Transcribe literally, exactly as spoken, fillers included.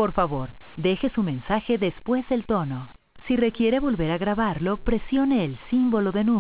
Por favor, deje su mensaje después del tono. Si requiere volver a grabarlo, presione el símbolo de número.